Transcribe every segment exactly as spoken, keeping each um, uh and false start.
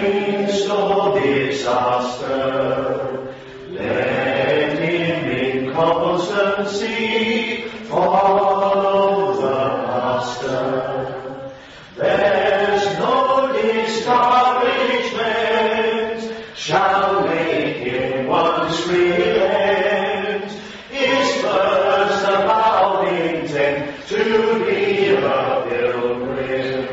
waste or disaster, let him in constancy follow the Master. There's no discouragement shall make him once relent. His first avowed intent to be a pilgrim.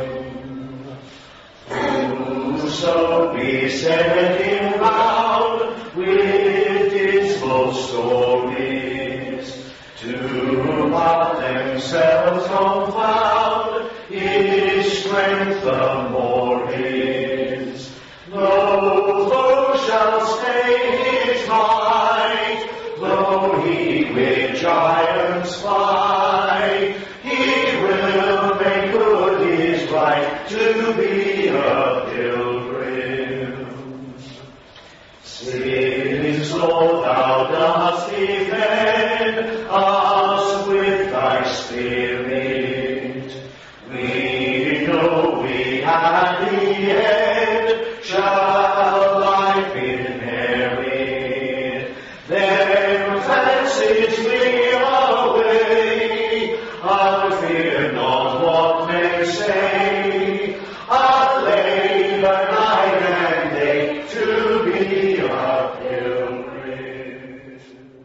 Whoso beset him round with dismal stories, to what themselves confound, his strength the more is. No foe shall stay his might, though he with giants fly. He will make good his right to be a pilgrim. Since, Lord, thou dost defend us with thy Spirit, we know we at the end shall life inherit. Then fancies we away, I fear not what men say. I labor night and day to be a pilgrim.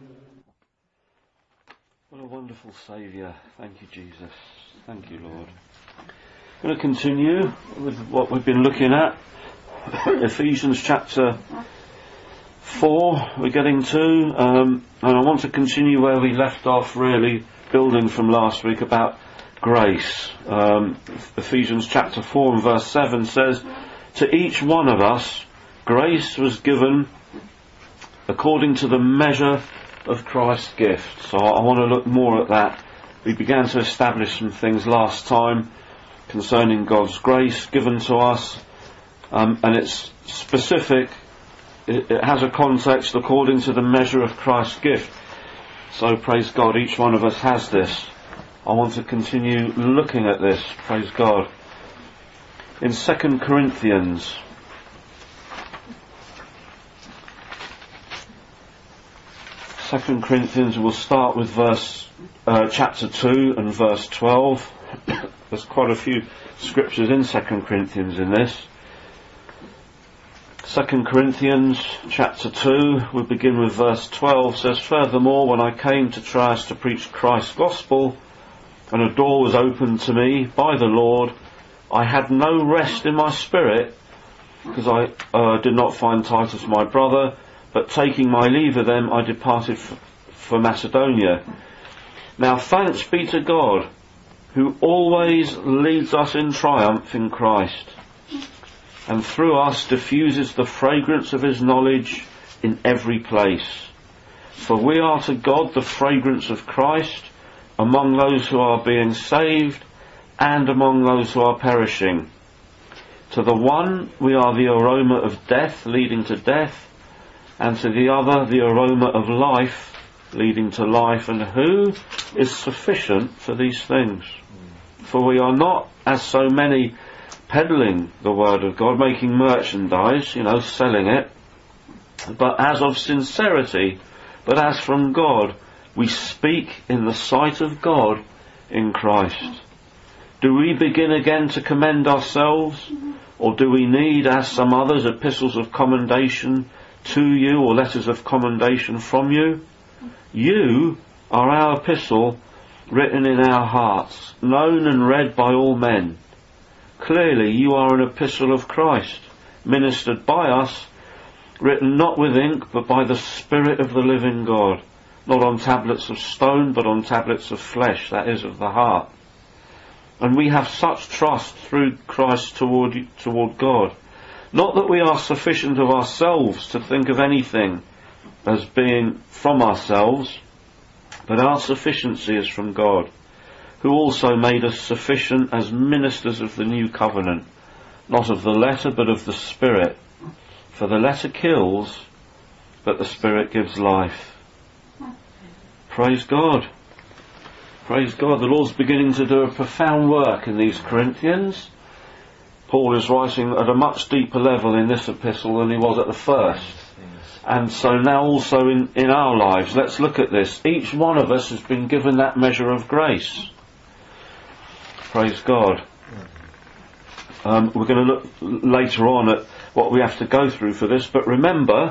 What a wonderful Saviour. Thank you, Jesus. Thank you, Lord. I'm going to continue with what we've been looking at. Ephesians chapter four we're getting to, um, and I want to continue where we left off, really building from last week about grace. Um, Ephesians chapter four and verse seven says, to each one of us grace was given according to the measure of Christ's gift. So I want to look more at that. We began to establish some things last time concerning God's grace given to us, um, and it's specific. It, it has a context according to the measure of Christ's gift. So praise God, each one of us has this. I want to continue looking at this, praise God. In Second Corinthians, Second Corinthians, we'll start with verse, uh, chapter two and verse twelve. There's quite a few scriptures in Second Corinthians in this. Second Corinthians chapter two, we begin with verse twelve, says, furthermore, when I came to Troas to preach Christ's gospel, and a door was opened to me by the Lord, I had no rest in my spirit, because I uh, did not find Titus my brother, but taking my leave of them, I departed f- for Macedonia. Now thanks be to God, who always leads us in triumph in Christ, and through us diffuses the fragrance of his knowledge in every place. For we are to God the fragrance of Christ among those who are being saved and among those who are perishing. To the one we are the aroma of death leading to death, and to the other the aroma of life leading to life. And who is sufficient for these things? For we are not, as so many, peddling the word of God, making merchandise, you know, selling it, but as of sincerity, but as from God, we speak in the sight of God in Christ. Do we begin again to commend ourselves, or do we need, as some others, epistles of commendation to you, or letters of commendation from you? You are our epistle, written in our hearts, known and read by all men. Clearly you are an epistle of Christ, ministered by us, written not with ink, but by the Spirit of the living God, not on tablets of stone, but on tablets of flesh, that is, of the heart. And we have such trust through Christ toward, toward God. Not that we are sufficient of ourselves to think of anything as being from ourselves, but our sufficiency is from God, who also made us sufficient as ministers of the new covenant, not of the letter, but of the Spirit. For the letter kills, but the Spirit gives life. Praise God. Praise God. The Lord's beginning to do a profound work in these Corinthians. Paul is writing at a much deeper level in this epistle than he was at the first. And so now also in, in our lives, let's look at this. Each one of us has been given that measure of grace. Praise God. Um, we're going to look later on at what we have to go through for this, but remember,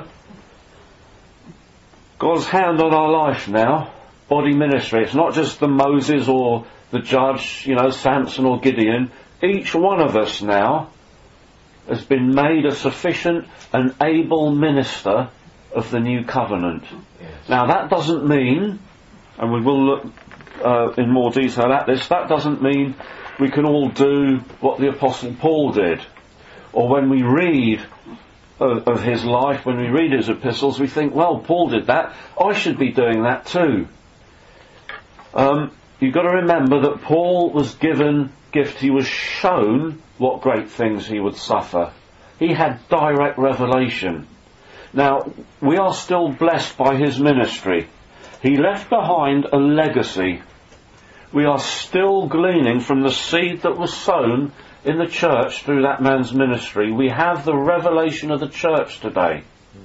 God's hand on our life now, body ministry. It's not just the Moses or the judge, you know, Samson or Gideon. Each one of us now has been made a sufficient and able minister of the new covenant. Yes. Now that doesn't mean, and we will look uh, in more detail at this, that doesn't mean we can all do what the Apostle Paul did. Or when we read of, of his life, when we read his epistles, we think, well, Paul did that, I should be doing that too. Um, you've got to remember that Paul was given gift, he was shown what great things he would suffer. He had direct revelation. Now, we are still blessed by his ministry. He left behind a legacy. We are still gleaning from the seed that was sown in the church through that man's ministry. We have the revelation of the church today.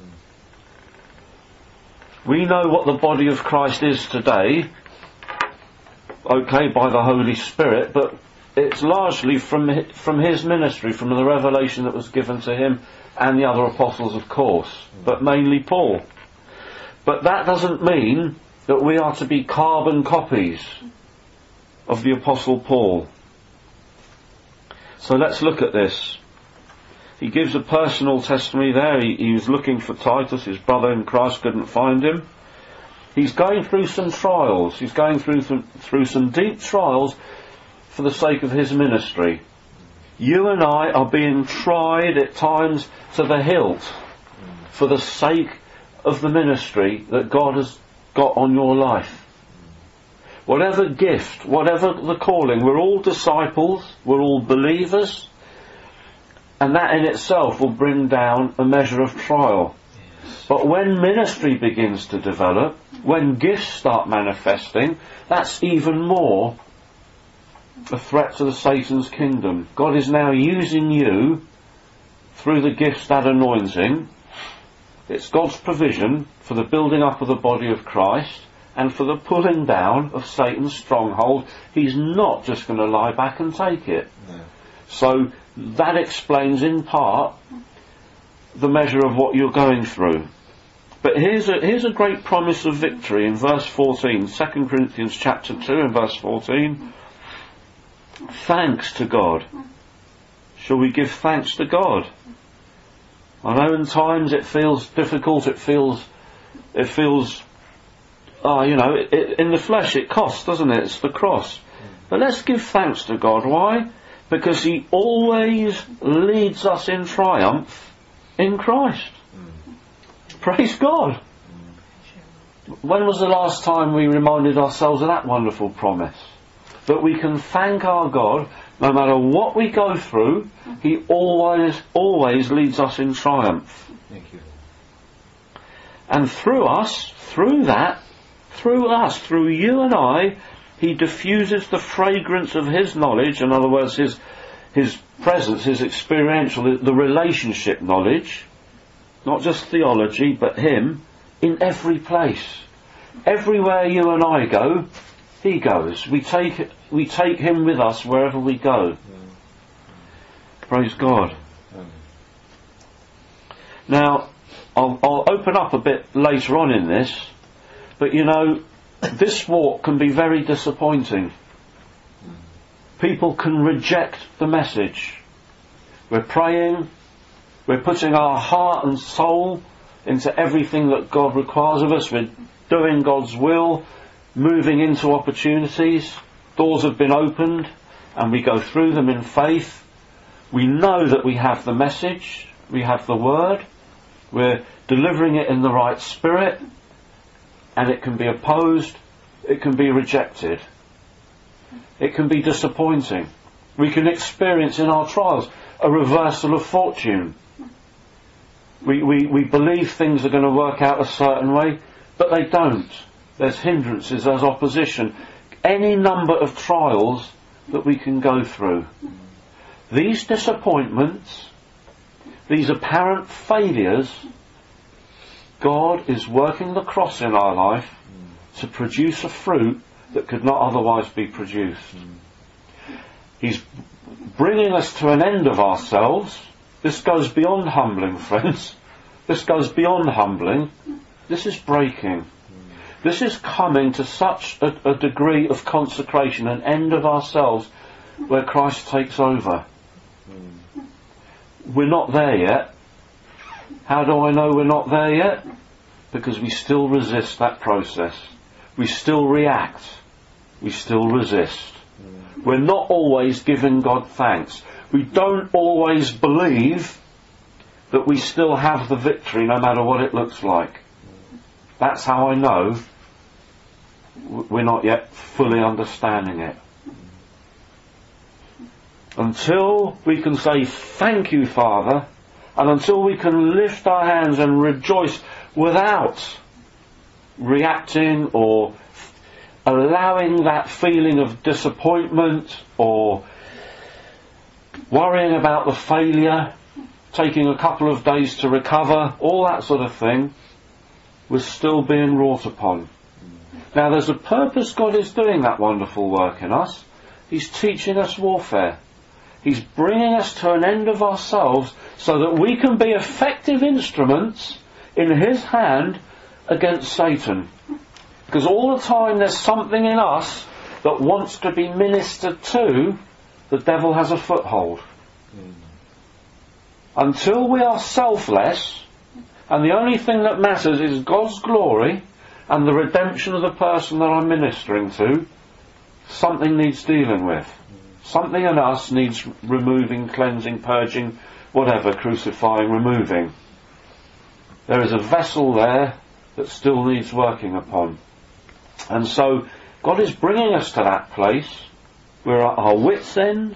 We know what the body of Christ is today, okay, by the Holy Spirit, but it's largely from from his ministry, from the revelation that was given to him and the other apostles, of course, but mainly Paul. But that doesn't mean that we are to be carbon copies of the Apostle Paul. So let's look at this. He gives a personal testimony there. He, he was looking for Titus, his brother in Christ, couldn't find him. He's going through some trials. He's going through some, through some deep trials for the sake of his ministry. You and I are being tried at times to the hilt for the sake of the ministry that God has got on your life. Whatever gift, whatever the calling, we're all disciples, we're all believers, and that in itself will bring down a measure of trial. Yes. But when ministry begins to develop, when gifts start manifesting, that's even more a threat to the Satan's kingdom. God is now using you through the gifts, that anointing. It's God's provision for the building up of the body of Christ and for the pulling down of Satan's stronghold. He's not just going to lie back and take it. No. So that explains in part the measure of what you're going through. But here's a, here's a great promise of victory in verse fourteen, Second Corinthians chapter two and verse fourteen. Thanks to God. Shall we give thanks to God? I know in times it feels difficult, it feels, it feels, oh, you know, it, it, in the flesh it costs, doesn't it? It's the cross. But let's give thanks to God. Why? Because He always leads us in triumph in Christ. Praise God. When was the last time we reminded ourselves of that wonderful promise? That we can thank our God, no matter what we go through, He always, always leads us in triumph. Thank you. And through us, through that, through us, through you and I, He diffuses the fragrance of His knowledge, in other words, His, His presence, His experiential, the relationship knowledge, not just theology, but Him, in every place. Everywhere you and I go, He goes. We take we take Him with us wherever we go. Mm. Praise God. Mm. Now, I'll, I'll open up a bit later on in this, but you know, this walk can be very disappointing. Mm. People can reject the message. We're praying, we're putting our heart and soul into everything that God requires of us. We're doing God's will, moving into opportunities. Doors have been opened and we go through them in faith. We know that we have the message, we have the word, we're delivering it in the right spirit, and it can be opposed, it can be rejected, it can be disappointing. We can experience in our trials a reversal of fortune. We, we, we believe things are going to work out a certain way, but they don't. There's hindrances, there's opposition. Any number of trials that we can go through. these disappointments, these apparent failures, God is working the cross in our life to produce a fruit that could not otherwise be produced. He's bringing us to an end of ourselves. This goes beyond humbling, friends. This goes beyond humbling. This is breaking. This is coming to such a, a degree of consecration, an end of ourselves, where Christ takes over. We're not there yet. How do I know we're not there yet? Because we still resist that process. We still react. We still resist. We're not always giving God thanks. We don't always believe that we still have the victory no matter what it looks like. That's how I know we're not yet fully understanding it. Until we can say, thank you, Father, and until we can lift our hands and rejoice without reacting or allowing that feeling of disappointment or worrying about the failure, taking a couple of days to recover, all that sort of thing, we're still being wrought upon. Now there's a purpose God is doing that wonderful work in us. He's teaching us warfare. He's bringing us to an end of ourselves so that we can be effective instruments in His hand against Satan. Because all the time there's something in us that wants to be ministered to, the devil has a foothold. Mm. Until we are selfless, and the only thing that matters is God's glory and the redemption of the person that I'm ministering to, something needs dealing with. Something in us needs removing, cleansing, purging, whatever, crucifying, removing. There is a vessel there that still needs working upon. And so God is bringing us to that place. We're at our wits' end.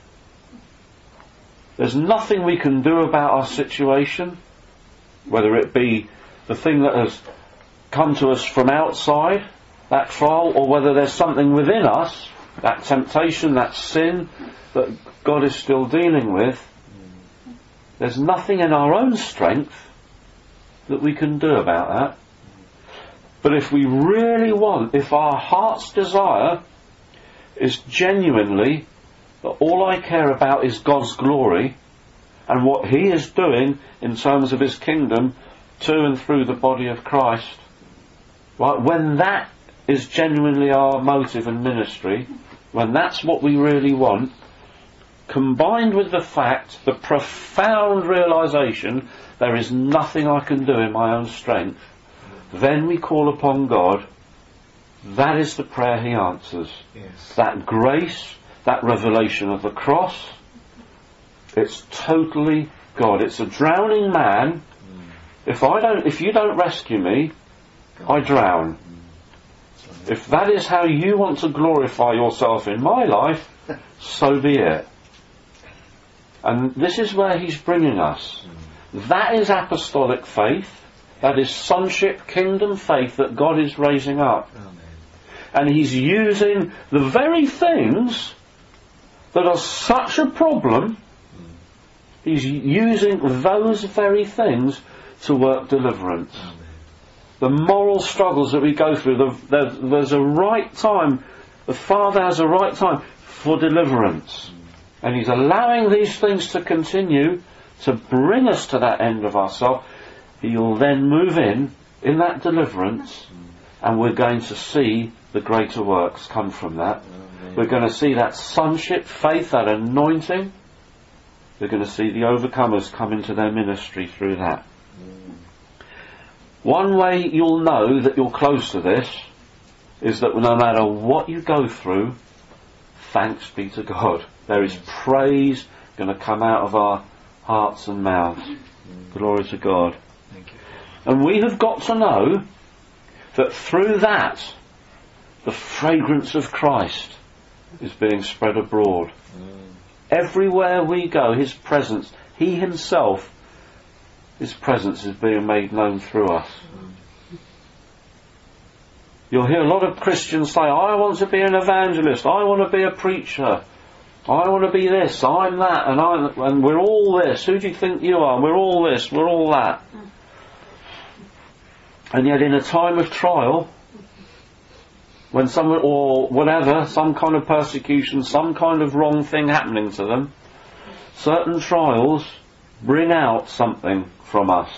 There's nothing we can do about our situation, whether it be the thing that has come to us from outside, that trial, or whether there's something within us, that temptation, that sin, that God is still dealing with. There's nothing in our own strength that we can do about that. But if we really want, if our heart's desire is genuinely that all I care about is God's glory and what He is doing in terms of His kingdom to and through the body of Christ, right, when that is genuinely our motive and ministry, when that's what we really want, combined with the fact, the profound realisation there is nothing I can do in my own strength, then we call upon God. That is the prayer He answers. Yes. That grace, that revelation of the cross, it's totally God. It's a drowning man. Mm. If I don't, if you don't rescue me, God. I drown. Mm. If that is how you want to glorify yourself in my life, so be it. And this is where He's bringing us. Mm. That is apostolic faith. That is sonship, kingdom faith that God is raising up. Amen. And He's using the very things that are such a problem, mm. He's using those very things to work deliverance. Amen. The moral struggles that we go through, the, there, there's a right time, the Father has a right time for deliverance. Mm. And He's allowing these things to continue to bring us to that end of ourselves. He'll then move in, in that deliverance, and we're going to see the greater works come from that. Amen. We're going to see that sonship, faith, that anointing. We're going to see the overcomers come into their ministry through that. Mm. One way you'll know that you're close to this is that no matter what you go through, thanks be to God. There is praise going to come out of our hearts and mouths. Mm. Glory to God. And we have got to know that through that, the fragrance of Christ is being spread abroad. Mm. Everywhere we go, His presence, He Himself, His presence is being made known through us. Mm. You'll hear a lot of Christians say, I want to be an evangelist, I want to be a preacher. I want to be this, I'm that, and I and we're all this. Who do you think you are? We're all this, we're all that. And yet in a time of trial, when someone, or whatever, some kind of persecution, some kind of wrong thing happening to them, certain trials bring out something from us.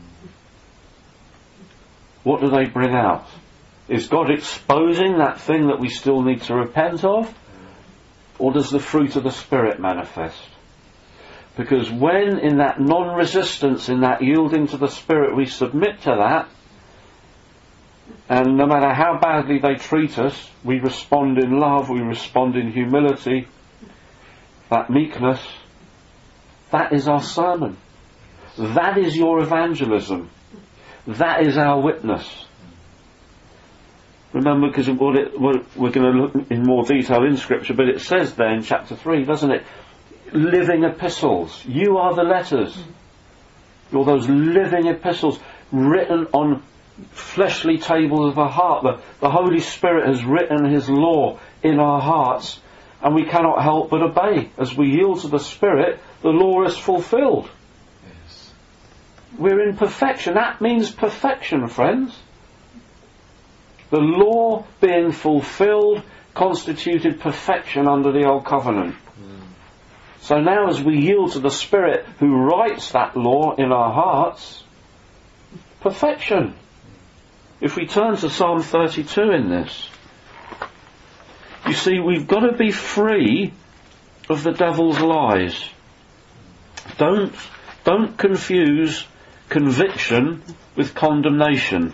What do they bring out? Is God exposing that thing that we still need to repent of? Or does the fruit of the Spirit manifest? Because when in that non-resistance, in that yielding to the Spirit, we submit to that, and no matter how badly they treat us, we respond in love, we respond in humility, that meekness, that is our sermon. That is your evangelism. That is our witness. Remember, because we're going to look in more detail in Scripture, but it says there in chapter three, doesn't it? Living epistles. You are the letters. You're those living epistles written on fleshly tables of our heart. The, the Holy Spirit has written His law in our hearts, and we cannot help but obey. As we yield to the Spirit, the law is fulfilled. Yes. We're in perfection. That means perfection, friends. The law being fulfilled constituted perfection under the Old Covenant. Mm. So now as we yield to the Spirit who writes that law in our hearts, perfection. If we turn to Psalm thirty-two in this, you see, we've got to be free of the devil's lies. Don't, don't confuse conviction with condemnation.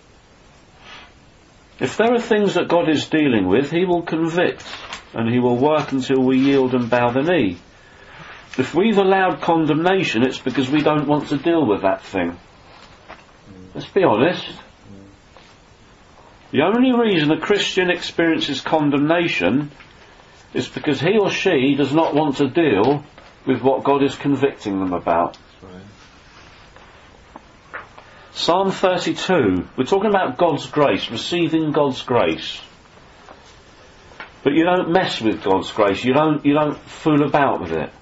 If there are things that God is dealing with, He will convict, and He will work until we yield and bow the knee. If we've allowed condemnation, it's because we don't want to deal with that thing. Let's be honest. The only reason a Christian experiences condemnation is because he or she does not want to deal with what God is convicting them about. Psalm thirty-two, we're talking about God's grace, receiving God's grace. But you don't mess with God's grace, you don't you don't fool about with it.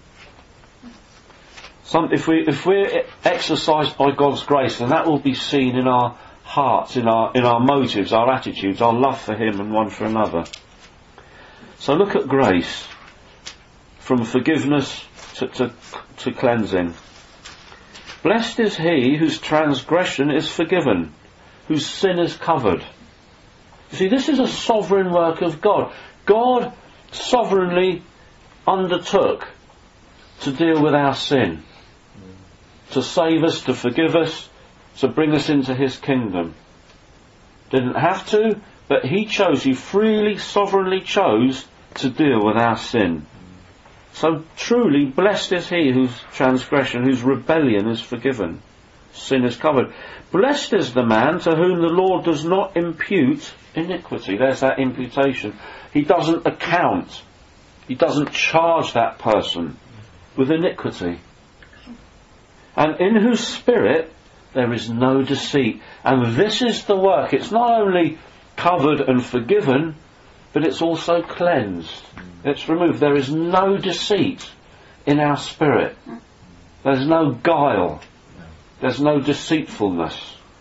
Some, if we if we're exercised by God's grace, then that will be seen in our hearts, in our in our motives, our attitudes, our love for Him and one for another. So look at grace, from forgiveness to, to, to cleansing. Blessed is he whose transgression is forgiven, whose sin is covered. You see, this is a sovereign work of God. God sovereignly undertook to deal with our sin, to save us, to forgive us, to bring us into His kingdom. Didn't have to, but He chose, He freely, sovereignly chose to deal with our sin. So truly, blessed is he whose transgression, whose rebellion is forgiven. Sin is covered. Blessed is the man to whom the Lord does not impute iniquity. There's that imputation. He doesn't account. He doesn't charge that person with iniquity. And in whose spirit there is no deceit. And this is the work. It's not only covered and forgiven, but it's also cleansed. It's removed. There is no deceit in our spirit. There's no guile. There's no deceitfulness.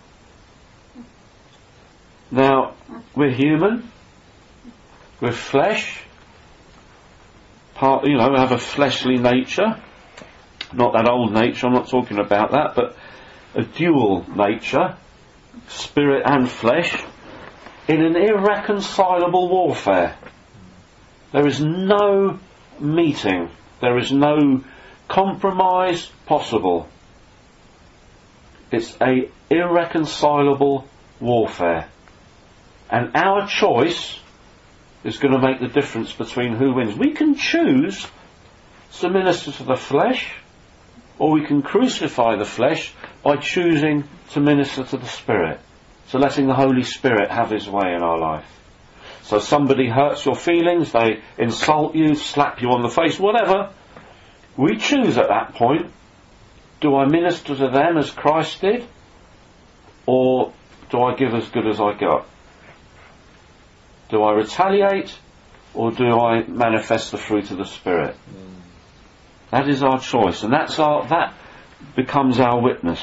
Now, we're human. We're flesh. Part, you know, we have a fleshly nature. Not that old nature, I'm not talking about that, but a dual nature, spirit and flesh, in an irreconcilable warfare. There is no meeting. There is no compromise possible. It's a irreconcilable warfare. And our choice is going to make the difference between who wins. We can choose to minister to the flesh, or we can crucify the flesh by choosing to minister to the Spirit. So letting the Holy Spirit have His way in our life. So somebody hurts your feelings, they insult you, slap you on the face, whatever. We choose at that point, do I minister to them as Christ did? Or do I give as good as I got? Do I retaliate? or do I manifest the fruit of the Spirit? Mm. That is our choice, and that's our, that becomes our witness.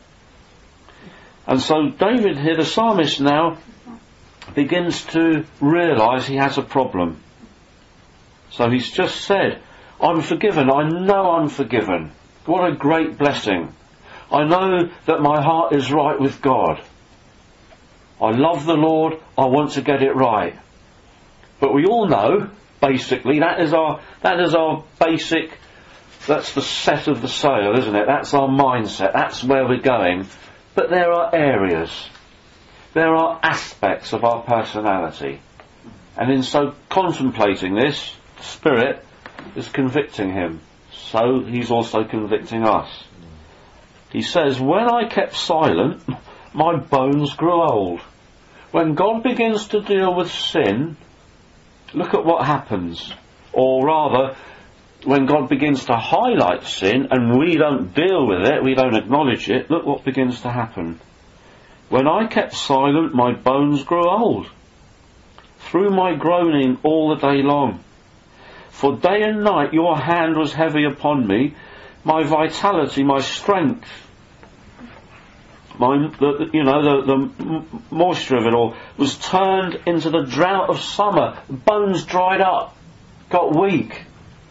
And so David here, the psalmist now, begins to realise he has a problem. So he's just said, I'm forgiven, I know I'm forgiven. What a great blessing. I know that my heart is right with God. I love the Lord, I want to get it right. But we all know, basically, that is our, that is our basic, that's the set of the sail, isn't it? That's our mindset, that's where we're going. But there are areas, there are aspects of our personality. And in so contemplating this, the Spirit is convicting him. So he's also convicting us. He says, when I kept silent, my bones grew old. When God begins to deal with sin, look at what happens. Or rather, when God begins to highlight sin and we don't deal with it, we don't acknowledge it, look what begins to happen. When I kept silent, my bones grew old, through my groaning all the day long. For day and night your hand was heavy upon me, my vitality, my strength, my, the, you know, the, the moisture of it all was turned into the drought of summer. Bones dried up, got weak.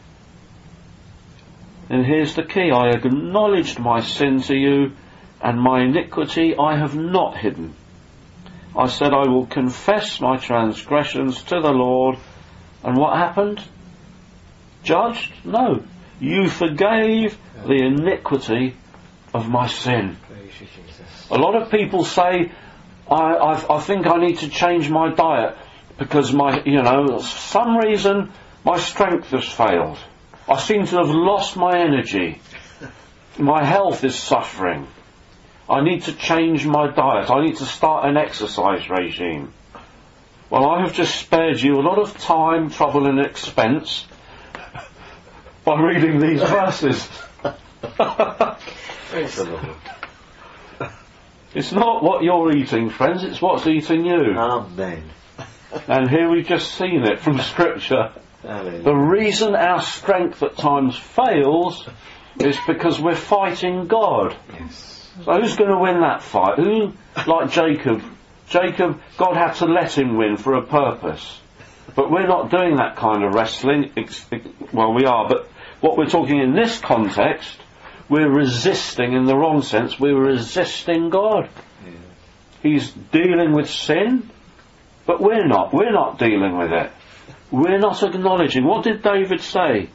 And here's the key. I acknowledged my sin to you, and my iniquity I have not hidden. I said, I will confess my transgressions to the Lord. And what happened? Judged? No. You forgave the iniquity of my sin. A lot of people say, I, I, I think I need to change my diet because my, you know, for some reason my strength has failed. I seem to have lost my energy. My health is suffering. I need to change my diet. I need to start an exercise regime. Well, I have just spared you a lot of time, trouble and expense by reading these verses. Praise the Lord. It's not what you're eating, friends, it's what's eating you. Amen. And here we've just seen it from Scripture. Hallelujah. The reason our strength at times fails is because we're fighting God. Yes. So who's going to win that fight? Who, like Jacob? Jacob, God had to let him win for a purpose. But we're not doing that kind of wrestling. Well, we are, but what we're talking in this context, we're resisting in the wrong sense. We're resisting God. Yeah. He's dealing with sin, but we're not. We're not dealing with it. We're not acknowledging. What did David say?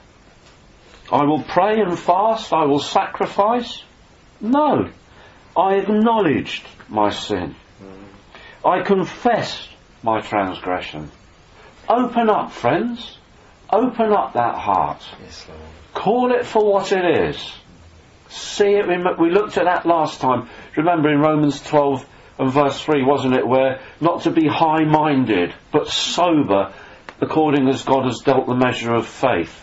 I will pray and fast. I will sacrifice. No. I acknowledged my sin. Mm. I confessed my transgression. Open up, friends. Open up that heart. Yes, Lord. Call it for what it is. See it. We looked at that last time. Remember in Romans twelve and verse three, wasn't it, where not to be high-minded, but sober, according as God has dealt the measure of faith.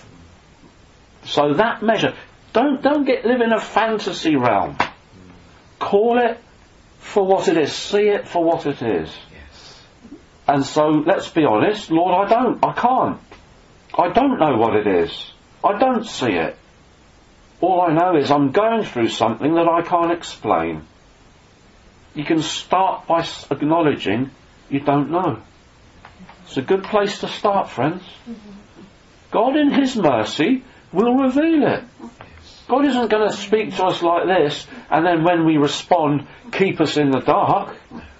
So that measure, don't don't get live in a fantasy realm. Call it for what it is. See it for what it is. Yes. And so let's be honest, Lord, I don't, I can't. I don't know what it is. I don't see it. All I know is I'm going through something that I can't explain. You can start by acknowledging you don't know. It's a good place to start, friends. God in His mercy will reveal it. God isn't going to speak to us like this and then when we respond, keep us in the dark.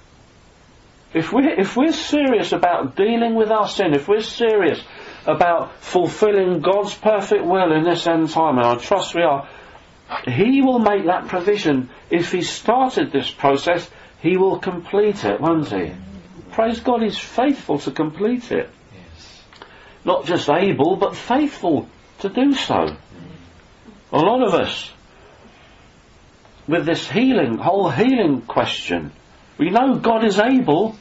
If we're, if we're serious about dealing with our sin, if we're serious about fulfilling God's perfect will in this end time, and I trust we are, He will make that provision. If He started this process, He will complete it, won't He? Praise God, He's faithful to complete it. Yes. Not just able, but faithful to do so. A lot of us, with this healing, whole healing question, we know God is able,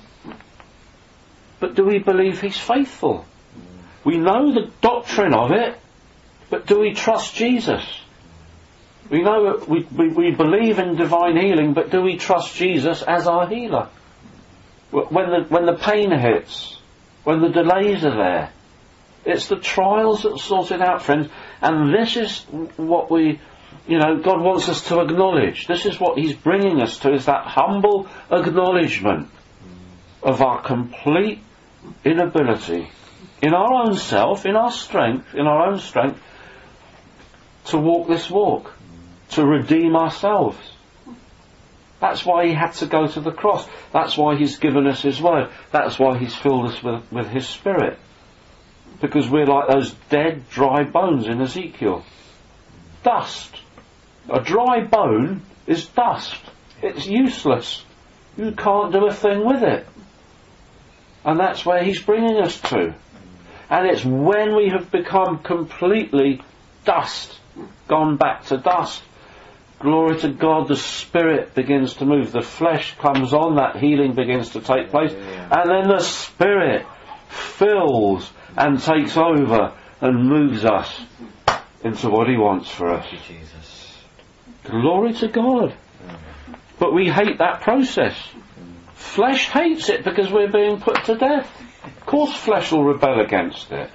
but do we believe He's faithful? We know the doctrine of it, but do we trust Jesus? We know we, we, we believe in divine healing, but do we trust Jesus as our healer? When the, when the pain hits, when the delays are there. It's the trials that sort it out, friends. And this is what we, you know, God wants us to acknowledge. This is what He's bringing us to, is that humble acknowledgement of our complete inability in our own self, in our strength, in our own strength, to walk this walk, to redeem ourselves. That's why He had to go to the cross. That's why He's given us His word. That's why He's filled us with, with His Spirit. Because we're like those dead, dry bones in Ezekiel. Dust. A dry bone is dust. It's useless. You can't do a thing with it. And that's where He's bringing us to. And it's when we have become completely dust, gone back to dust, glory to God, the Spirit begins to move. The flesh comes on, that healing begins to take place. And then the Spirit fills and takes over and moves us into what He wants for us. Thank you, Jesus. Glory to God. But we hate that process. Flesh hates it because we're being put to death. Of course flesh will rebel against it.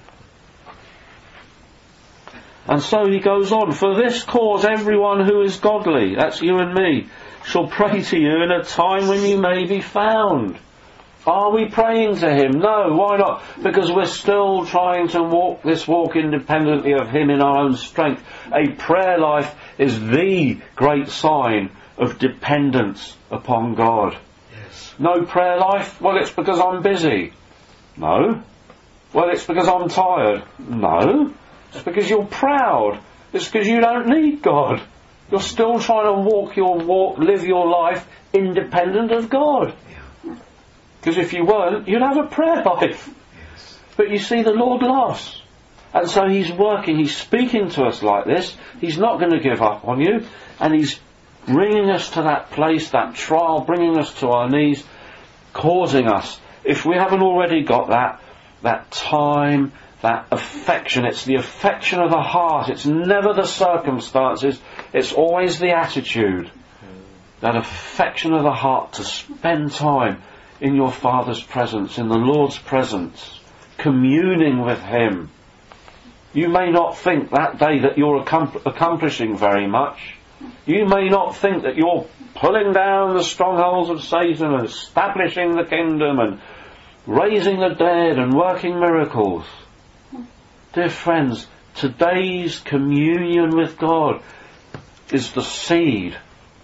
And so he goes on, for this cause everyone who is godly, that's you and me, shall pray to you in a time when you may be found. Are we praying to Him? No, why not? Because we're still trying to walk this walk independently of Him in our own strength. A prayer life is the great sign of dependence upon God. Yes. No prayer life? Well, it's because I'm busy. No. Well, it's because I'm tired. No. It's because you're proud. It's because you don't need God. You're still trying to walk your walk, live your life independent of God. Because if you weren't, you'd have a prayer life. Yes. But you see, the Lord laughs. And so He's working, He's speaking to us like this. He's not going to give up on you. And He's bringing us to that place, that trial, bringing us to our knees, causing us, if we haven't already got that, that time, that affection. It's the affection of the heart. It's never the circumstances. It's always the attitude. That affection of the heart to spend time in your Father's presence, in the Lord's presence, communing with Him. You may not think that day that you're accompl- accomplishing very much. You may not think that you're pulling down the strongholds of Satan and establishing the kingdom and raising the dead and working miracles. Dear friends, today's communion with God is the seed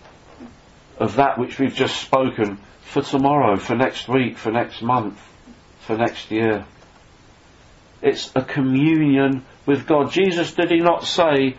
of that which we've just spoken for tomorrow, for next week, for next month, for next year. It's a communion with God. Jesus, did He not say,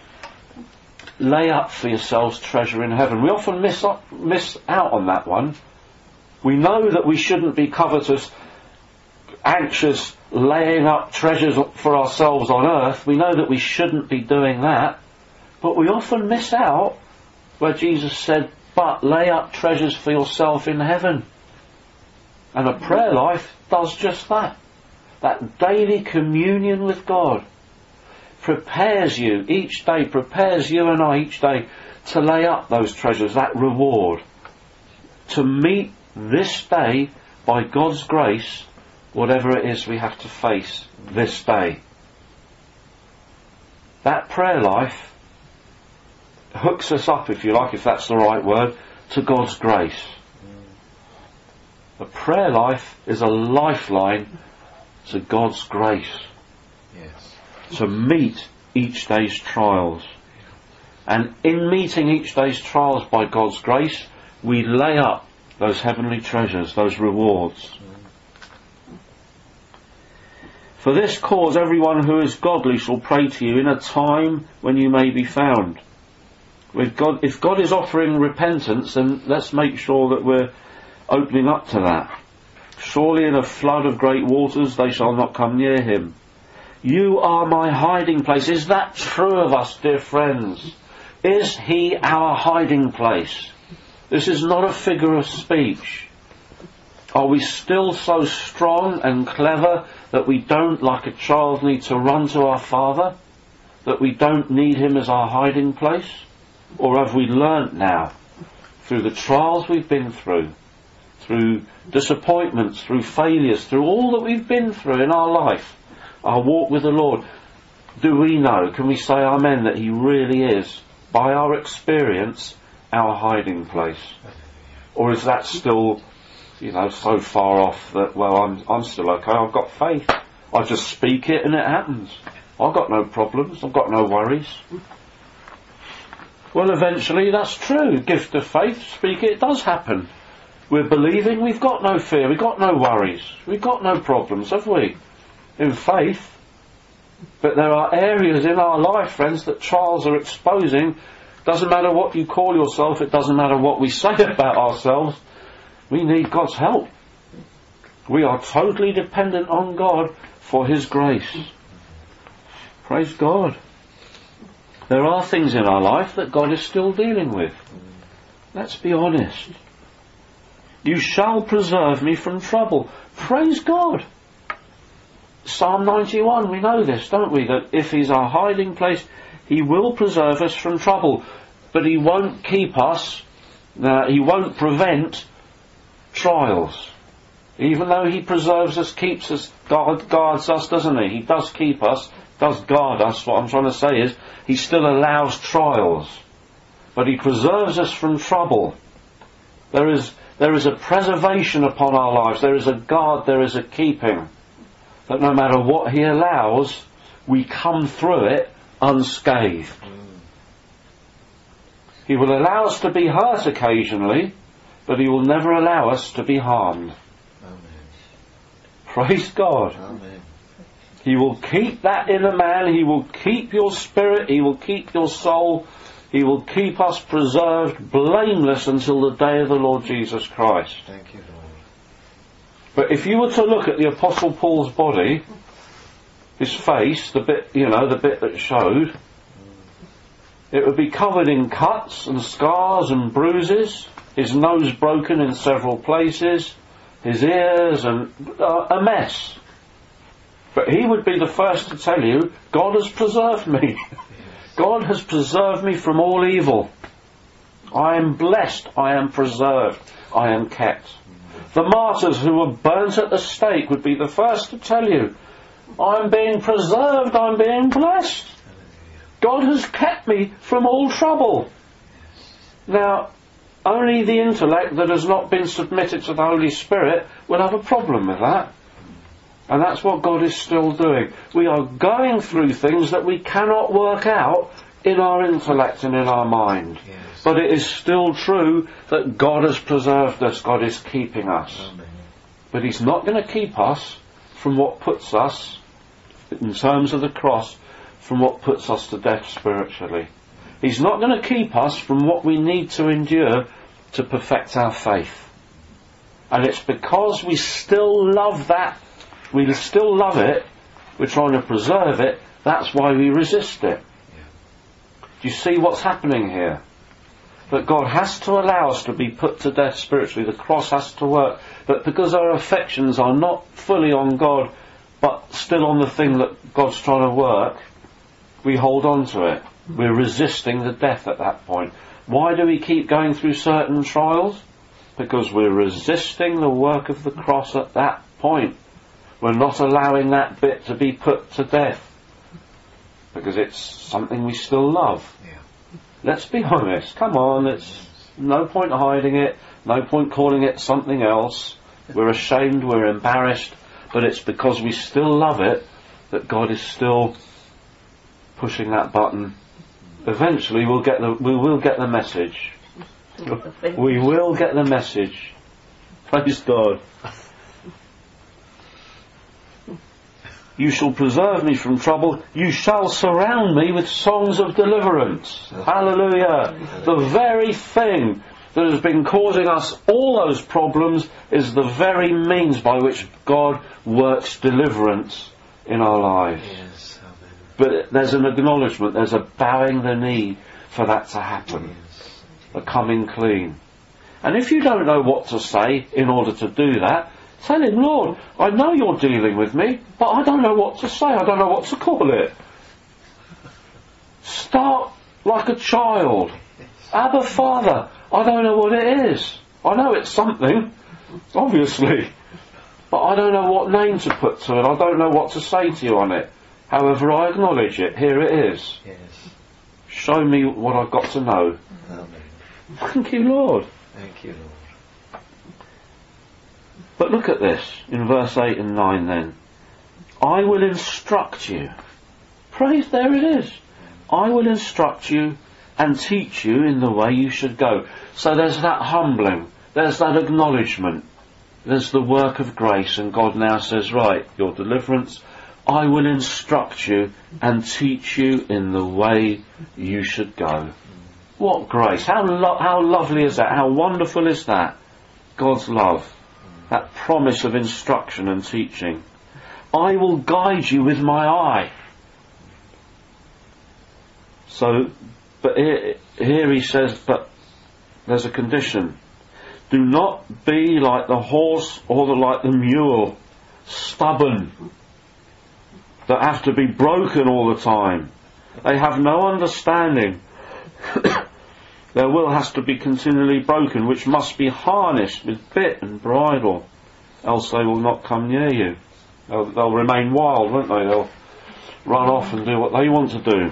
lay up for yourselves treasure in heaven? We often miss, up, miss out on that one. We know that we shouldn't be covetous, anxious, laying up treasures for ourselves on earth. We know that we shouldn't be doing that. But we often miss out where Jesus said, but lay up treasures for yourself in heaven. And a prayer life does just that. That daily communion with God prepares you each day, prepares you and I each day to lay up those treasures, that reward. To meet this day, by God's grace, whatever it is we have to face this day. That prayer life hooks us up, if you like, if that's the right word, to God's grace. A prayer life is a lifeline to God's grace. Yes. To meet each day's trials. And in meeting each day's trials by God's grace, we lay up those heavenly treasures, those rewards. For this cause everyone who is godly shall pray to you in a time when you may be found. With God, if God is offering repentance, then let's make sure that we're opening up to that. Surely in a flood of great waters they shall not come near Him. You are my hiding place. Is that true of us, dear friends? Is He our hiding place? This is not a figure of speech. Are we still so strong and clever that we don't, like a child, need to run to our Father? That we don't need Him as our hiding place? Or have we learnt now, through the trials we've been through, through disappointments, through failures, through all that we've been through in our life, our walk with the Lord, do we know, can we say amen, that he really is, by our experience, our hiding place? Or is that still, you know, so far off that, well, I'm, I'm still okay, I've got faith. I just speak it and it happens. I've got no problems, I've got no worries. Well, eventually that's true. Gift of faith, speak it, it does happen. We're believing, we've got no fear, we've got no worries, we've got no problems, have we? In faith. But there are areas in our life, friends, that trials are exposing. Doesn't matter what you call yourself, it doesn't matter what we say about ourselves, we need God's help. We are totally dependent on God for his grace. Praise God. There are things in our life that God is still dealing with. Let's be honest. You shall preserve me from trouble. Praise God. Psalm ninety-one, we know this, don't we? That if he's our hiding place, he will preserve us from trouble. But he won't keep us, uh, he won't prevent trials. Even though he preserves us, keeps us, guard, guards us, doesn't he? He does keep us, does guard us. What I'm trying to say is, he still allows trials. But he preserves us from trouble. There is, there is a preservation upon our lives. There is a guard, there is a keeping. That no matter what he allows, we come through it unscathed. He will allow us to be hurt occasionally, but he will never allow us to be harmed. Amen. Praise God. Amen. He will keep that inner man, he will keep your spirit, he will keep your soul, he will keep us preserved, blameless until the day of the Lord Jesus Christ. Thank you, Lord. But if you were to look at the Apostle Paul's body, his face, the bit, you know, the bit that showed, it would be covered in cuts and scars and bruises, his nose broken in several places, his ears, and uh, a mess. But he would be the first to tell you, God has preserved me. God has preserved me from all evil. I am blessed, I am preserved, I am kept. The martyrs who were burnt at the stake would be the first to tell you, I'm being preserved, I'm being blessed. God has kept me from all trouble. Now, only the intellect that has not been submitted to the Holy Spirit will have a problem with that. And that's what God is still doing. We are going through things that we cannot work out in our intellect and in our mind. Yes. But it is still true that God has preserved us, God is keeping us. Amen. But he's not going to keep us from what puts us, in terms of the cross, from what puts us to death spiritually. He's not going to keep us from what we need to endure to perfect our faith. And it's because we still love that, we still love it, we're trying to preserve it, that's why we resist it. Yeah. Do you see what's happening here? That God has to allow us to be put to death spiritually, the cross has to work, but because our affections are not fully on God, but still on the thing that God's trying to work, we hold on to it. We're resisting the death at that point. Why do we keep going through certain trials? Because we're resisting the work of the cross at that point. We're not allowing that bit to be put to death. Because it's something we still love. Yeah. Let's be honest. Come on, it's no point hiding it. No point calling it something else. We're ashamed, we're embarrassed. But it's because we still love it that God is still pushing that button. Eventually we'll get the, we will get the message. We will get the message. Praise God. You shall preserve me from trouble. You shall surround me with songs of deliverance. Hallelujah. The very thing that has been causing us all those problems is the very means by which God works deliverance in our lives. Yes. Amen. But there's an acknowledgement, there's a bowing the knee for that to happen. Yes. A coming clean. And if you don't know what to say in order to do that, tell him, Lord, I know you're dealing with me, but I don't know what to say, I don't know what to call it. Start like a child. Abba, Father, I don't know what it is. I know it's something, obviously. But I don't know what name to put to it. I don't know what to say to you on it. However, I acknowledge it. Here it is. Yes. Show me what I've got to know. Amen. Thank you, Lord. Thank you, Lord. But look at this in verse eight and nine then. I will instruct you. Praise, there it is. I will instruct you and teach you in the way you should go. So there's that humbling. There's that acknowledgement. There's the work of grace, and God now says, right, your deliverance, I will instruct you and teach you in the way you should go. What grace. How lo- how lovely is that? How wonderful is that? God's love. That promise of instruction and teaching. I will guide you with my eye. So, but here, here he says, but there's a condition. Do not be like the horse or the, like the mule, stubborn, that have to be broken all the time. They have no understanding. Their will has to be continually broken, which must be harnessed with bit and bridle, else they will not come near you. They'll, they'll remain wild, won't they? They'll run off and do what they want to do.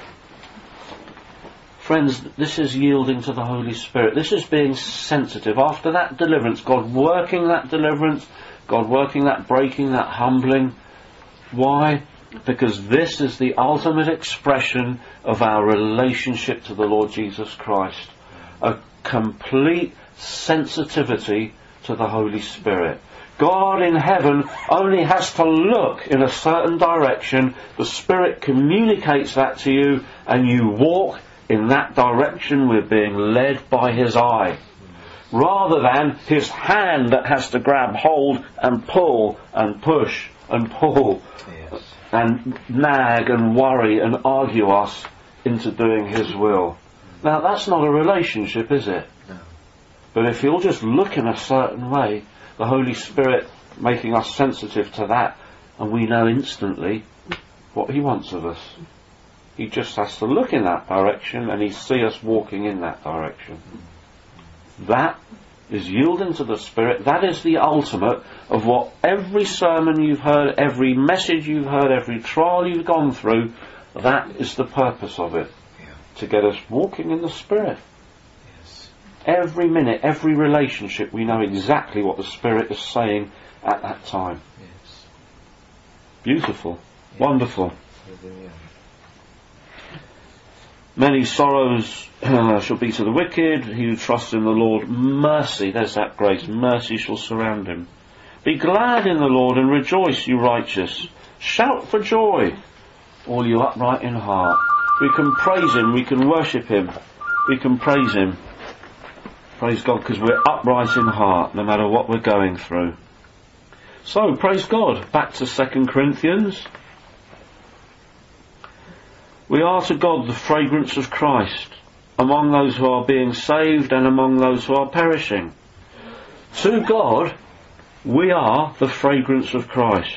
Friends, this is yielding to the Holy Spirit. This is being sensitive. After that deliverance, God working that deliverance, God working that breaking, that humbling. Why? Because this is the ultimate expression of our relationship to the Lord Jesus Christ. A complete sensitivity to the Holy Spirit. God in heaven only has to look in a certain direction. The Spirit communicates that to you, and you walk in that direction. We're being led by His eye, rather than His hand that has to grab hold and pull and push and pull. Yes. And nag and worry and argue us into doing His will. Now that's not a relationship, is it? No. But if you'll just look in a certain way, the Holy Spirit making us sensitive to that, and we know instantly what He wants of us. He just has to look in that direction and He see us walking in that direction. That is yielding to the Spirit. That is the ultimate of what every sermon you've heard, every message you've heard, every trial you've gone through, that is the purpose of it. Yeah. To get us walking in the Spirit. Yes. Every minute, every relationship, we know exactly what the Spirit is saying at that time. Yes. Beautiful. Yes. Wonderful. Hallelujah. Many sorrows uh, shall be to the wicked. He who trusts in the Lord, mercy, there's that grace, mercy shall surround him. Be glad in the Lord and rejoice, you righteous. Shout for joy, all you upright in heart. We can praise Him, we can worship Him, we can praise Him. Praise God, because we're upright in heart, no matter what we're going through. So, praise God. Back to Second Corinthians. We are to God the fragrance of Christ, among those who are being saved and among those who are perishing. To God, we are the fragrance of Christ.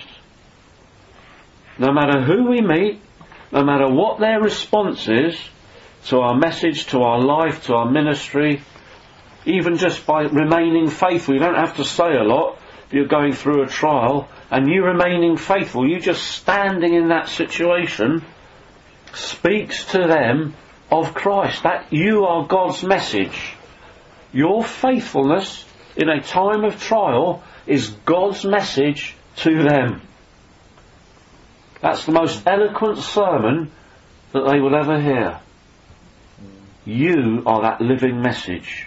No matter who we meet, no matter what their response is to our message, to our life, to our ministry, even just by remaining faithful, you don't have to say a lot. If you're going through a trial and you remaining faithful, you just standing in that situation speaks to them of Christ. That you are God's message. Your faithfulness in a time of trial is God's message to them. That's the most eloquent sermon that they will ever hear. You are that living message.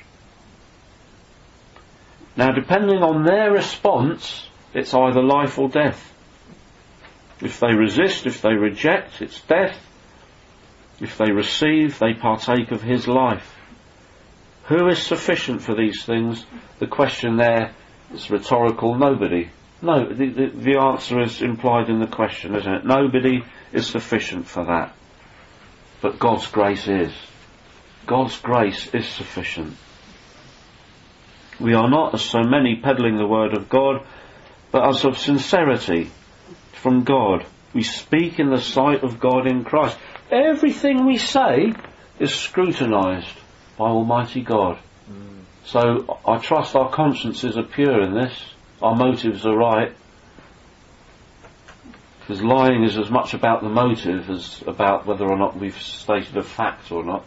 Now, depending on their response, it's either life or death. If they resist, if they reject, it's death. If they receive, they partake of His life. Who is sufficient for these things? The question there is rhetorical. Nobody. No, the, the, the answer is implied in the question, isn't it? Nobody is sufficient for that. But God's grace is. God's grace is sufficient. We are not, as so many, peddling the word of God, but as of sincerity from God. We speak in the sight of God in Christ. Everything we say is scrutinised by Almighty God. Mm. So I trust our consciences are pure in this, our motives are right, because lying is as much about the motive as about whether or not we've stated a fact or not.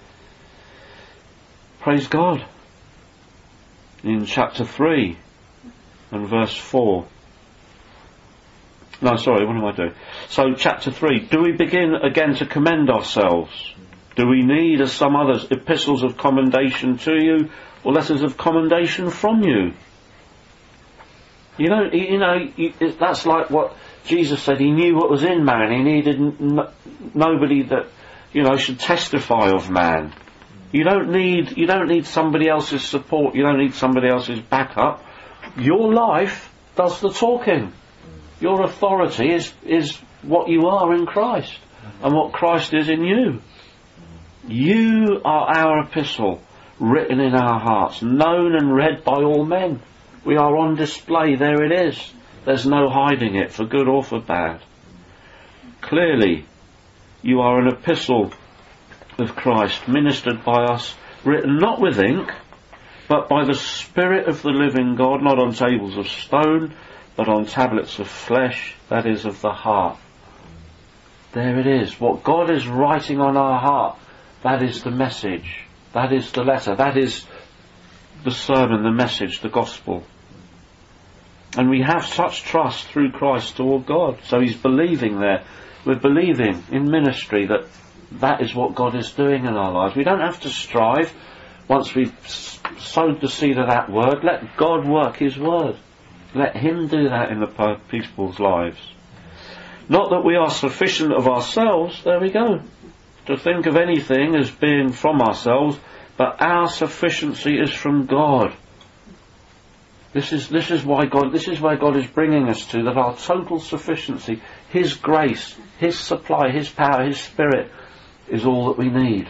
Praise God. In chapter three and verse four. No, sorry, what am I doing? So, chapter three. Do we begin again to commend ourselves? Do we need, as some others, epistles of commendation to you, or letters of commendation from you? You know, you know, you, that's like what Jesus said. He knew what was in man. He needed n- nobody that, you know, should testify of man. You don't need, you don't need somebody else's support. You don't need somebody else's backup. Your life does the talking. Your authority is, is what you are in Christ and what Christ is in you. You are our epistle, written in our hearts, known and read by all men. We are on display. There it is. There's no hiding it, for good or for bad. Clearly, you are an epistle of Christ, ministered by us, written not with ink, but by the Spirit of the living God, not on tables of stone, but on tablets of flesh, that is, of the heart. There it is. What God is writing on our heart, that is the message. That is the letter. That is the sermon, the message, the gospel. And we have such trust through Christ toward God. So he's believing there. We're believing in ministry that that is what God is doing in our lives. We don't have to strive. Once we've sowed the seed of that word, let God work his word. Let him do that in the people's lives. Not that we are sufficient of ourselves, there we go, to think of anything as being from ourselves, but our sufficiency is from God. This is, this is why God, this is where God is bringing us to, that our total sufficiency, his grace, his supply, his power, his spirit, is all that we need.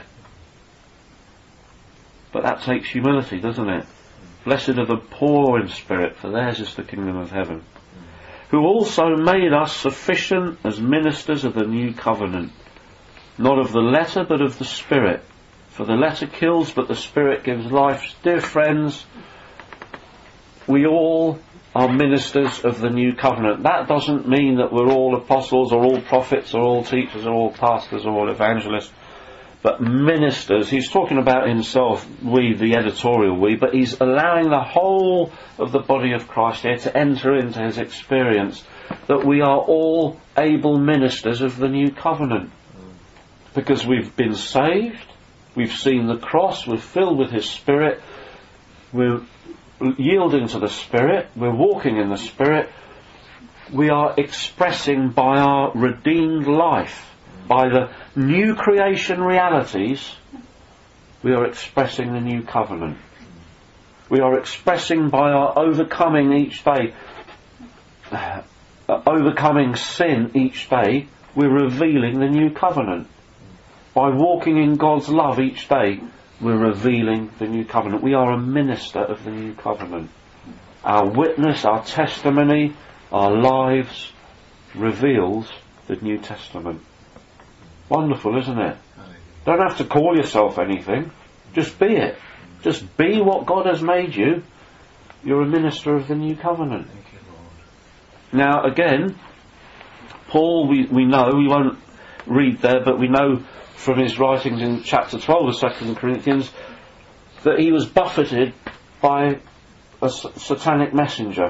But that takes humility, doesn't it? Blessed are the poor in spirit, for theirs is the kingdom of heaven. Who also made us sufficient as ministers of the new covenant, not of the letter, but of the Spirit. For the letter kills, but the Spirit gives life. Dear friends, we all are ministers of the new covenant. That doesn't mean that we're all apostles or all prophets or all teachers or all pastors or all evangelists, but ministers. He's talking about himself, we, the editorial we, but he's allowing the whole of the body of Christ here to enter into his experience, that we are all able ministers of the new covenant. Because we've been saved, we've seen the cross, we're filled with his Spirit, we're yielding to the Spirit, we're walking in the Spirit, we are expressing by our redeemed life, by the new creation realities, we are expressing the new covenant. We are expressing by our overcoming each day, uh, overcoming sin each day, we're revealing the new covenant. By walking in God's love each day, we're revealing the new covenant. We are a minister of the new covenant. Our witness, our testimony, our lives reveals the New Testament. Wonderful, isn't it? Don't have to call yourself anything. Just be it. Just be what God has made you. You're a minister of the new covenant. Thank you, Lord. Now, again, Paul, we, we know, we won't read there, but we know from his writings in chapter twelve of Second Corinthians that he was buffeted by a satanic messenger.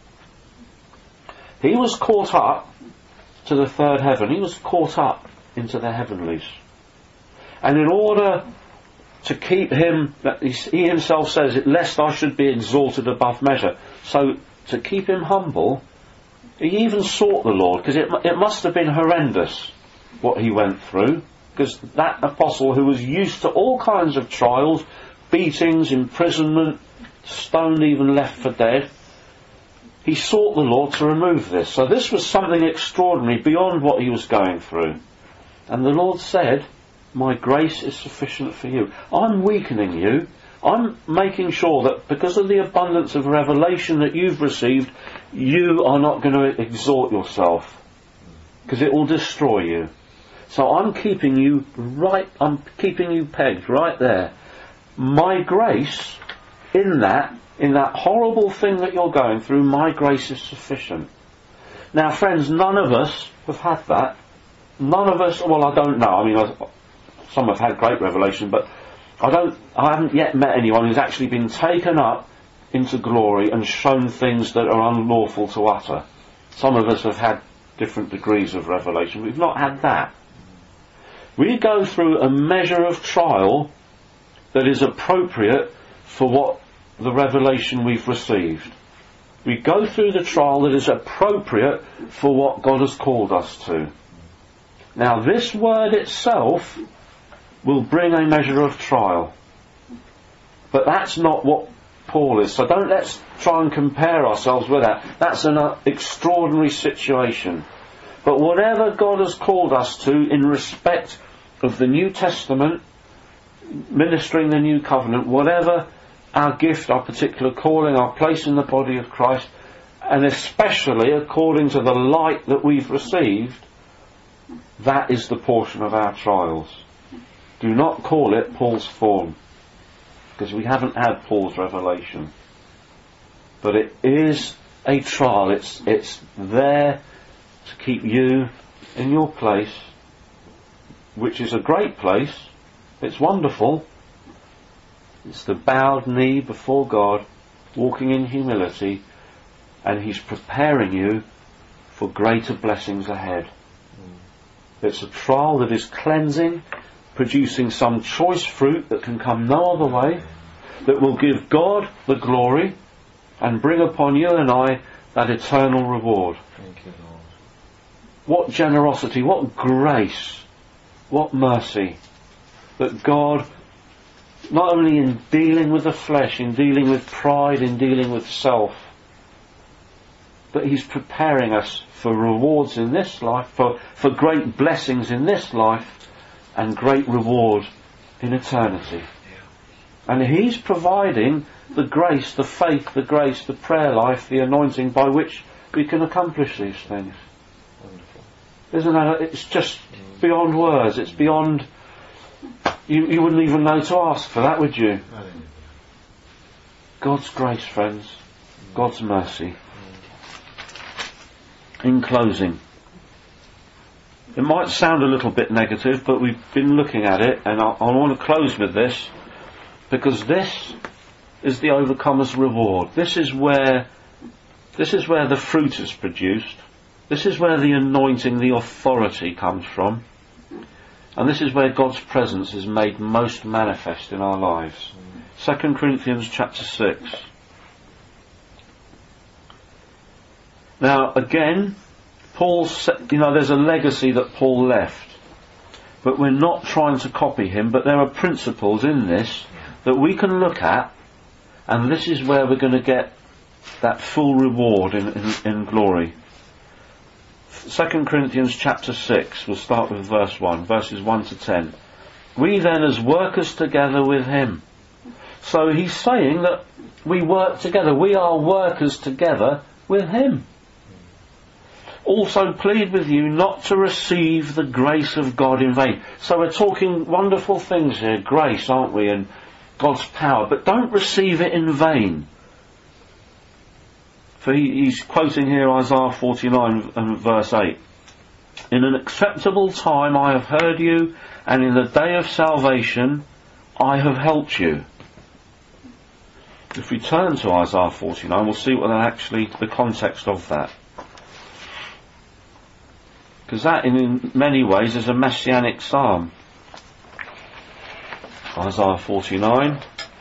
He was caught up to the third heaven. He was caught up into the heavenlies. And in order to keep him, he himself says, lest I should be exalted above measure. So, to keep him humble, he even sought the Lord, because it, it must have been horrendous what he went through, because that apostle who was used to all kinds of trials, beatings, imprisonment, stoned, even left for dead, he sought the Lord to remove this. So this was something extraordinary beyond what he was going through. And the Lord said, my grace is sufficient for you. I'm weakening you. I'm making sure that because of the abundance of revelation that you've received, you are not going to exalt yourself, because it will destroy you. So I'm keeping you right, I'm keeping you pegged right there. My grace in that, in that horrible thing that you're going through, my grace is sufficient. Now friends, none of us have had that. None of us, well I don't know, I mean I, some have had great revelation, but I don't, I haven't yet met anyone who's actually been taken up into glory and shown things that are unlawful to utter. Some of us have had different degrees of revelation. We've not had that. We go through a measure of trial that is appropriate for what the revelation we've received. We go through the trial that is appropriate for what God has called us to. Now this word itself will bring a measure of trial. But that's not what Paul is. So don't let's try and compare ourselves with that. That's an uh, extraordinary situation. But whatever God has called us to in respect of the New Testament, ministering the New Covenant, whatever our gift, our particular calling, our place in the body of Christ, and especially according to the light that we've received, that is the portion of our trials. Do not call it Paul's form, because we haven't had Paul's revelation. But it is a trial. It's, it's there to keep you in your place, which is a great place. It's wonderful. It's the bowed knee before God, walking in humility, and He's preparing you for greater blessings ahead. Mm. It's a trial that is cleansing, producing some choice fruit that can come no other way, that will give God the glory and bring upon you and I that eternal reward. Thank you, Lord. What generosity, what grace, what mercy that God, not only in dealing with the flesh, in dealing with pride, in dealing with self, but He's preparing us for rewards in this life, for, for great blessings in this life, and great reward in eternity. And He's providing the grace, the faith, the grace, the prayer life, the anointing by which we can accomplish these things. Wonderful. Isn't that, it's just mm. beyond words, it's beyond, you, you wouldn't even know to ask for that, would you? Mm. God's grace, friends, mm. God's mercy. Mm. In closing, it might sound a little bit negative, but we've been looking at it, and I, I want to close with this, because this is the overcomer's reward. This is where, this is where the fruit is produced. This is where the anointing, the authority comes from. And this is where God's presence is made most manifest in our lives. Second Corinthians chapter six. Now again, Paul, you know, there's a legacy that Paul left, but we're not trying to copy him, but there are principles in this that we can look at, and this is where we're going to get that full reward in, in, in glory. Second Corinthians chapter six, we'll start with verse one, verses one to ten. We then as workers together with him. So he's saying that we work together, we are workers together with him. Also plead with you not to receive the grace of God in vain. So we're talking wonderful things here, grace, aren't we, and God's power, but don't receive it in vain. For he, he's quoting here Isaiah forty-nine and verse eight. In an acceptable time I have heard you, and in the day of salvation I have helped you. If we turn to Isaiah forty-nine, we'll see what that actually, the context of that. Because that in many ways is a messianic psalm. Isaiah forty-nine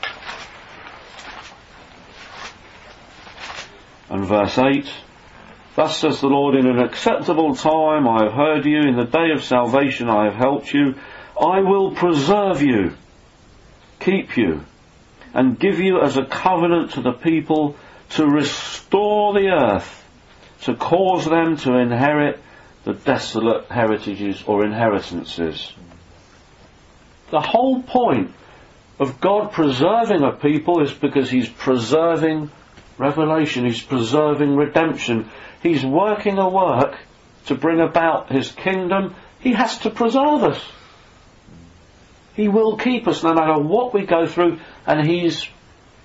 and verse eight. Thus says the Lord, in an acceptable time I have heard you, in the day of salvation I have helped you. I will preserve you, keep you, and give you as a covenant to the people, to restore the earth, to cause them to inherit the desolate heritages or inheritances. The whole point of God preserving a people is because He's preserving revelation, He's preserving redemption. He's working a work to bring about His kingdom. He has to preserve us. He will keep us no matter what we go through, and He's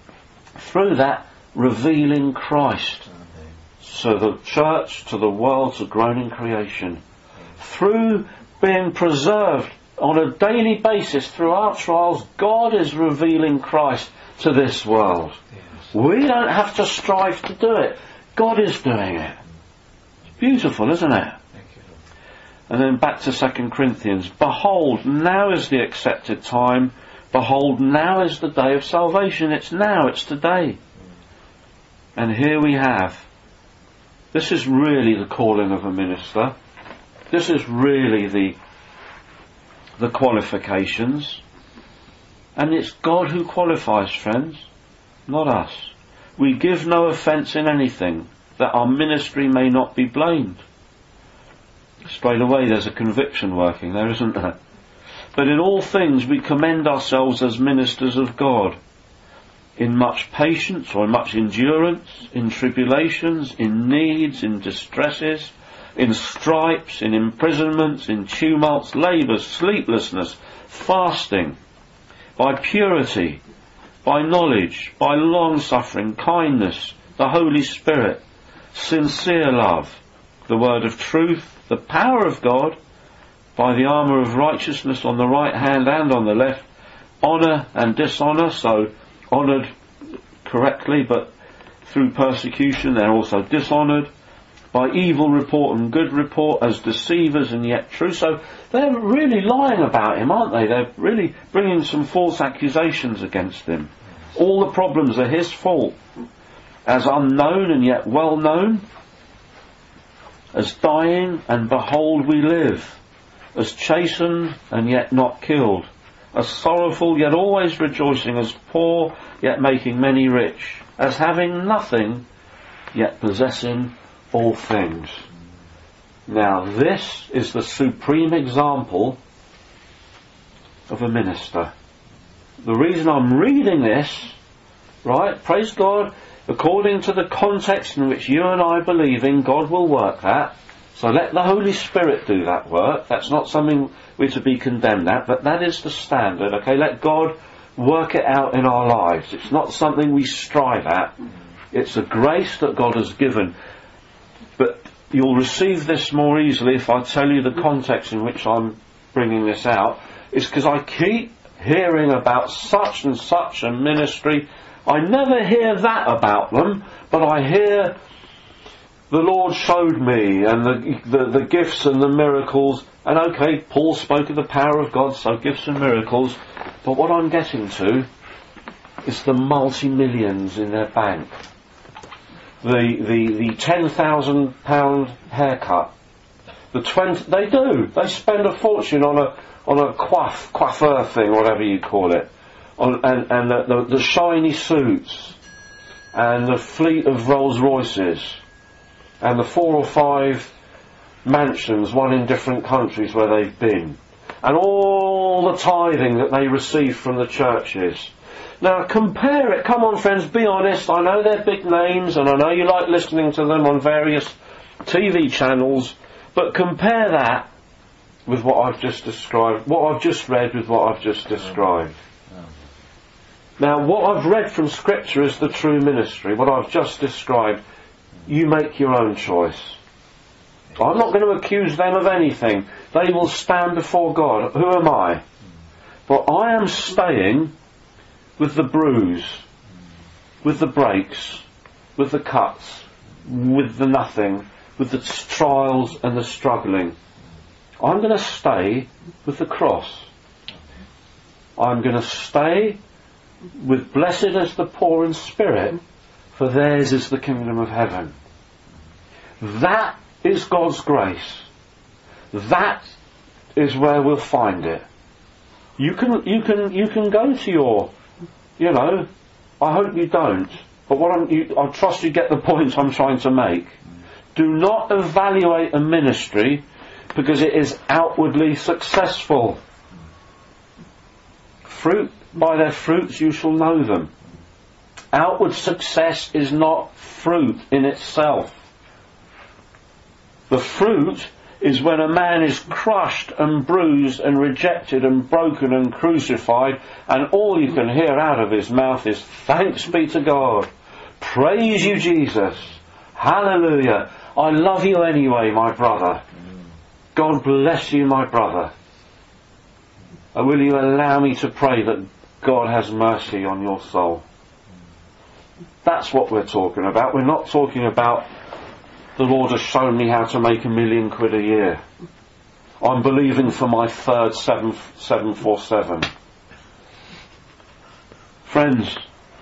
Through that, revealing Christ. Amen. So the church to the world, to groaning creation. Through being preserved on a daily basis through our trials, God is revealing Christ to this world. Yes. We don't have to strive to do it. God is doing it. It's beautiful, isn't it? Thank you, Lord. And then back to Second Corinthians. Behold, now is the accepted time. Behold, now is the day of salvation. It's now, it's today. And here we have. This is really the calling of a minister. This is really the the qualifications. And it's God who qualifies, friends, not us. We give no offence in anything, that our ministry may not be blamed. Straight away there's a conviction working there, isn't there? But in all things we commend ourselves as ministers of God, in much patience or in much endurance, in tribulations, in needs, in distresses, in stripes, in imprisonments, in tumults, labours, sleeplessness, fasting, by purity, by knowledge, by long-suffering, kindness, the Holy Spirit, sincere love, the word of truth, the power of God, by the armour of righteousness on the right hand and on the left, honour and dishonour, so honoured correctly, but through persecution they're also dishonoured, by evil report and good report, as deceivers and yet true. So they're really lying about him, aren't they? They're really bringing some false accusations against him. All the problems are his fault. As unknown and yet well known, as dying and behold we live, as chastened and yet not killed, as sorrowful yet always rejoicing, as poor yet making many rich, as having nothing yet possessing all things. Now this is the supreme example of a minister. The reason I'm reading this, right, praise God, according to the context in which you and I believe in, God will work that. So let the Holy Spirit do that work. That's not something we're to be condemned at, but that is the standard. Okay, let God work it out in our lives. It's not something we strive at. It's a grace that God has given. But you'll receive this more easily if I tell you the context in which I'm bringing this out. It's because I keep hearing about such and such a ministry. I never hear that about them, but I hear the Lord showed me and the, the, the gifts and the miracles. And okay, Paul spoke of the power of God, so gifts and miracles. But what I'm getting to is the multi-millions in their bank. The, the, the ten thousand pound haircut. The twenty, they do. They spend a fortune on a, on a coif, coiffeur thing, whatever you call it. On, and, and the, the, the shiny suits. And the fleet of Rolls Royces. And the four or five mansions, one in different countries where they've been. And all the tithing that they receive from the churches. Now compare it, come on friends, be honest, I know they're big names and I know you like listening to them on various T V channels, but compare that with what I've just described, what I've just read with what I've just described. Now what I've read from Scripture is the true ministry, what I've just described. You make your own choice. I'm not going to accuse them of anything. They will stand before God. Who am I? But I am staying with the bruise, with the breaks, with the cuts, with the nothing, with the trials and the struggling. I'm going to stay with the cross. I'm going to stay with blessed is the poor in spirit, for theirs is the kingdom of heaven. That is God's grace. That is where we'll find it. You can, you can, you can go to your, you know, I hope you don't, but what I'm, you, I trust you get the point I'm trying to make. Do not evaluate a ministry because it is outwardly successful. Fruit, by their fruits you shall know them. Outward success is not fruit in itself. The fruit is when a man is crushed and bruised and rejected and broken and crucified, and all you can hear out of his mouth is, thanks be to God. Praise you, Jesus. Hallelujah. I love you anyway, my brother. God bless you, my brother. And will you allow me to pray that God has mercy on your soul? That's what we're talking about. We're not talking about the Lord has shown me how to make a million quid a year. I'm believing for my third seven seven four seven. Friends,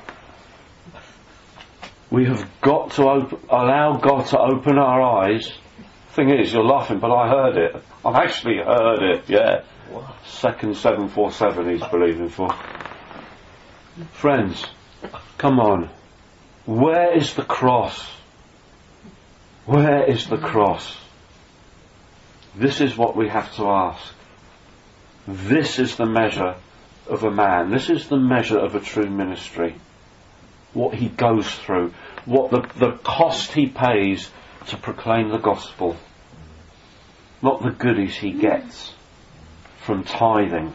we have got to op- allow God to open our eyes. Thing is, you're laughing, but I heard it. I've actually heard it, yeah. Second seven four seven he's believing for. Friends, come on. Where is the cross? Where is the cross? This is what we have to ask. This is the measure of a man. This is the measure of a true ministry. What he goes through. What the, the cost he pays to proclaim the gospel. Not the goodies he gets from tithing.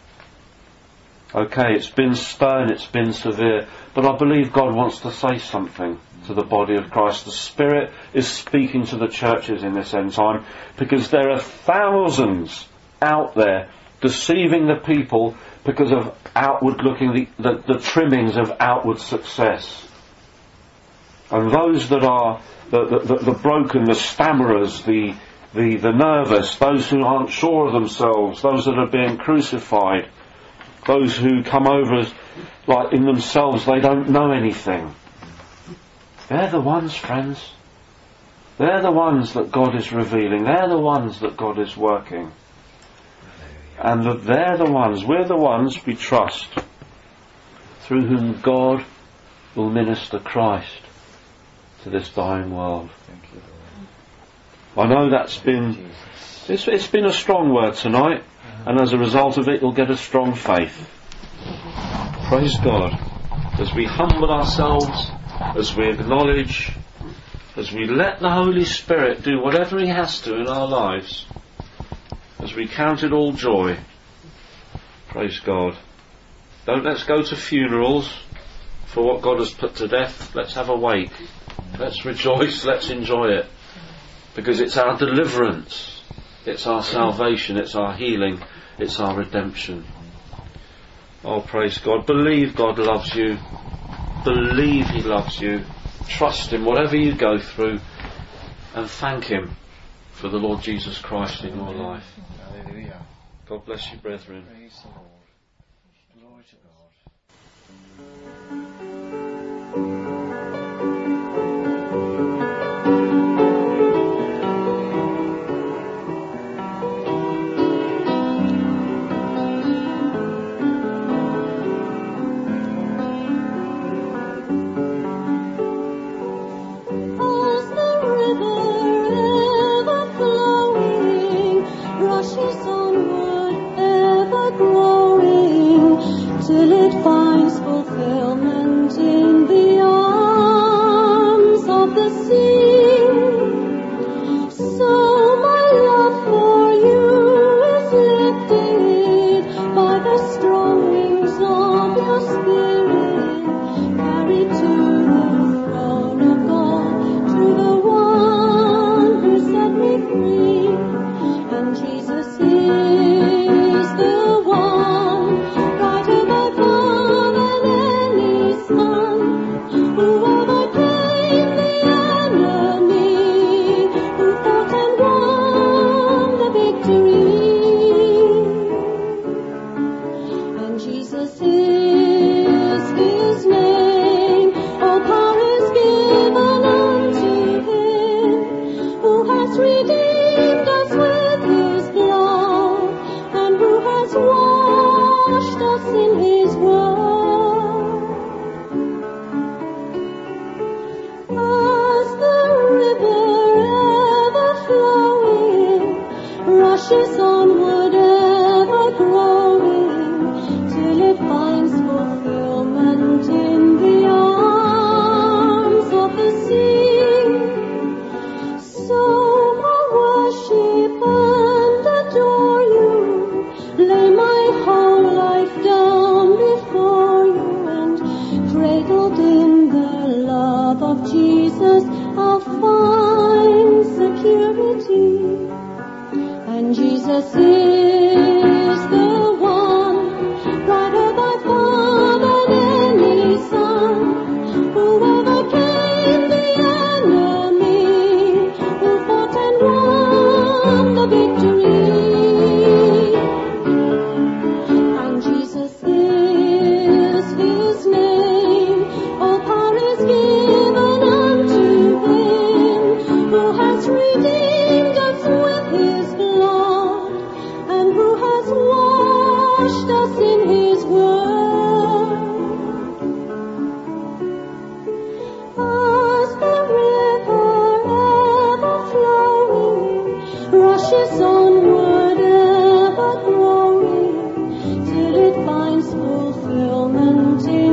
Okay, it's been stern, it's been severe, but I believe God wants to say something to the body of Christ. The Spirit is speaking to the churches in this end time, because there are thousands out there deceiving the people because of outward looking, the, the, the trimmings of outward success. And those that are the, the, the broken, the stammerers, the, the, the nervous, those who aren't sure of themselves, those that are being crucified, those who come over as like in themselves they don't know anything. They're the ones, friends. They're the ones that God is revealing. They're the ones that God is working. And that they're the ones, we're the ones we trust, through whom God will minister Christ to this dying world. Thank you, Lord. I know that's been, it's, it's been a strong word tonight. And as a result of it, you'll get a strong faith. Praise God. As we humble ourselves, as we acknowledge, as we let the Holy Spirit do whatever He has to in our lives, as we count it all joy. Praise God. Don't let's go to funerals for what God has put to death. Let's have a wake. Let's rejoice. Let's enjoy it. Because it's our deliverance. It's our salvation, it's our healing, it's our redemption. Oh, praise God. Believe God loves you. Believe He loves you. Trust Him, whatever you go through. And thank Him for the Lord Jesus Christ in your life. Hallelujah. God bless you, brethren. Praise the Lord. Glory to God. Till it finds fulfillment in the of Jesus I'll find security. And Jesus is the one, brighter by far than any sun, who overcame the enemy, who fought and won the victory. And Jesus is his name, all power is given unto him, who has redeemed us with his blood, and who has washed us in his word. As the river ever flowing rushes onward, ever growing, till it finds fulfillment in